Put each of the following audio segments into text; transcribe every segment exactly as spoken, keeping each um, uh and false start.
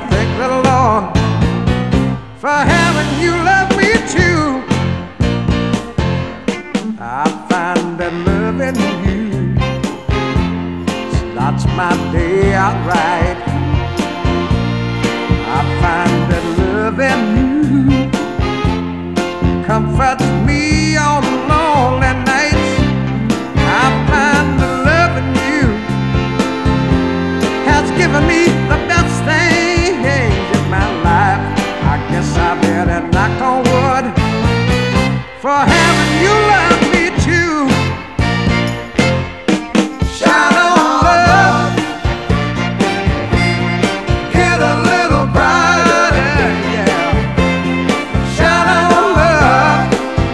thank the Lord for having you love me too. I find that loving you starts my day out right. I find that loving you comforts me on lonely nights. I find that loving you has given me the best things in my life. I guess I better knock on wood for having you love me too. Shout on love, get a little brighter, yeah. Shout on love,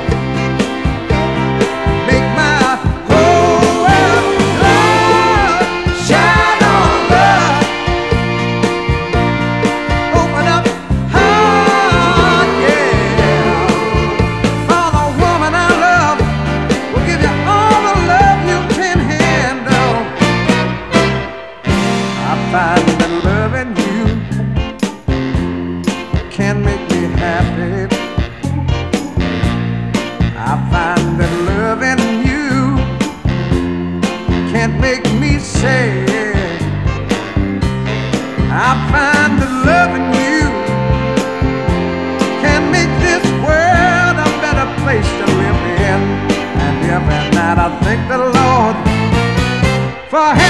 make my whole world love. Shout on love, open up heart, yeah. For the woman I love will give you all the love you can handle. I find that loving you can make me happy. I find that loving you can't make me sad. I find that loving you can make this world a better place to live in. And every night I thank the Lord for having